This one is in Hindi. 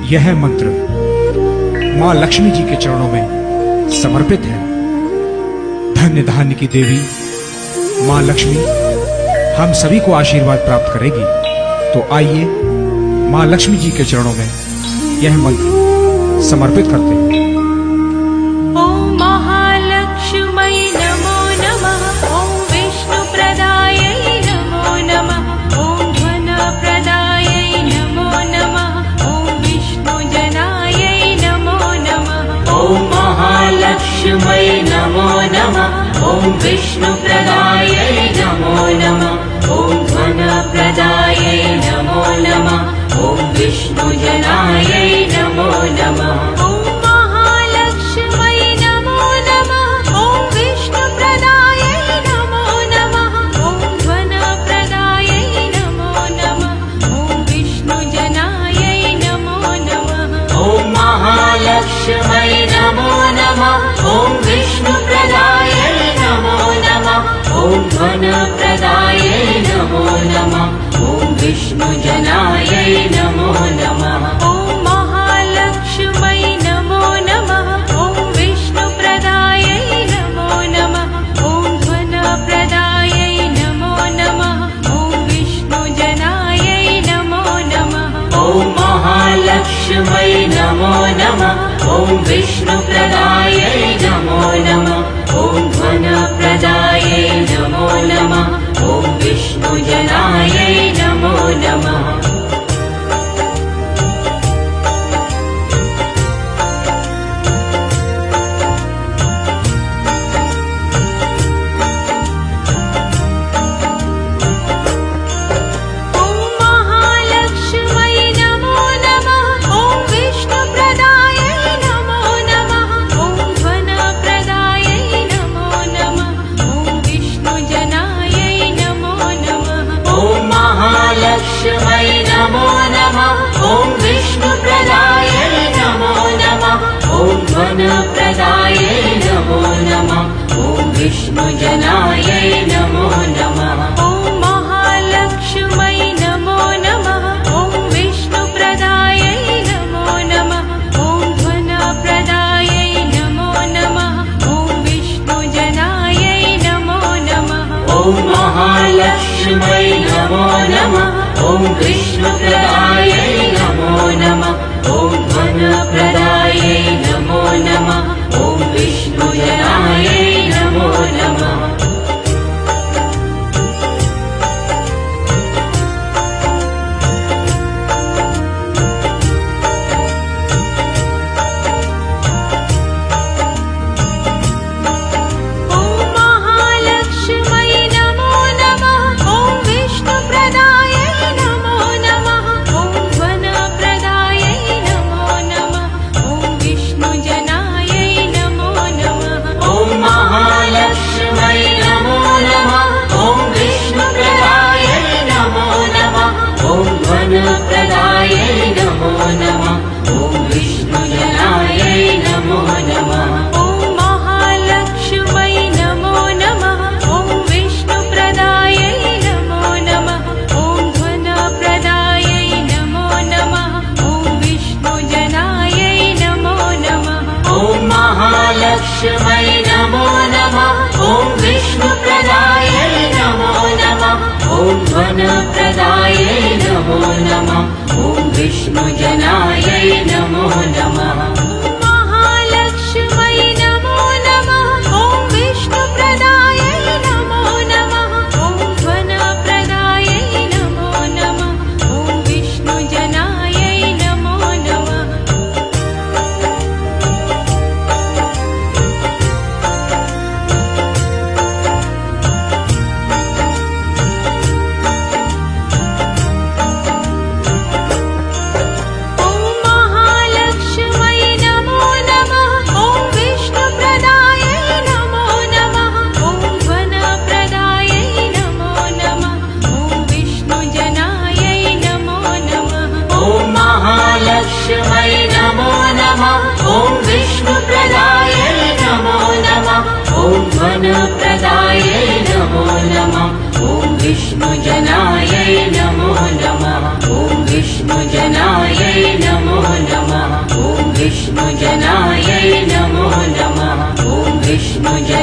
यह मंत्र मां लक्ष्मी जी के चरणों में समर्पित है। धन्य धान्य की देवी मां लक्ष्मी हम सभी को आशीर्वाद प्राप्त करेगी। तो आइए मां लक्ष्मी जी के चरणों में यह मंत्र समर्पित करते हैं। ओम महालक्ष्मी नमो नमः। ओम विष्णु प्रदायै नमो नमः। ओम धन प्रदायै नमो नमः। ओम विष्णु जनायै नमो नमः। ओम महालक्ष्मी नमो नमः। ओम विष्णु प्रदायै नमो नमः। ओम धन प्रदायै नमो नमः। ओम विष्णु जनायै नमो नमः। ओम महालक्ष्मी नमो नमः। ओम विष्णु प्रदायै नमो नमः। ओम धन प्रदायै नमो नमः। ओम विष्णु जनायै नमो नमः। ओम महालक्ष्मी नमो नमः। ओम विष्णु प्रदायै नमो नमः। ओम धन प्रदायै नमो नमः। ओम विष्णु जनायै नमो नमः। ओम महालक्ष्मी नमो नमः। ओम विष्णु प्रदायै नमो नमः। ओम धन प्रदायै नमो नमः। ओम विष्णु जनायै नमो नमः। ओम महालक्ष्मी नमो नमः। ओम विष्णु प्रदायै नमो नमः। ओम धन प्रदायै नमो नमः। ओम विष्णु जनायै नमो नमः। विष्णु जनायै नमो नमः। ओम महालक्ष्मी नमो नमः। ओम विष्णु प्रदायै नमो नमः। ओम धन प्रदायै नमो नमः। ओम विष्णु जनायै नमो नमः। ओम महालक्ष्मी नमो नमः। ओम विष्णु प्रदायै नमो नमः। ओम धन प्रदायै नमो नमः। ओम विष्णु जनायै नमो नमः। विष्णु जनायै नमो नमः। महालक्ष्मी नमो नमः। ओम विष्णु प्रदायै नमो नमः। ओम धन प्रदायै नमो नमः। ओम विष्णु जनायै नमो नमः। ओम महालक्ष्मी विष्णुजनायै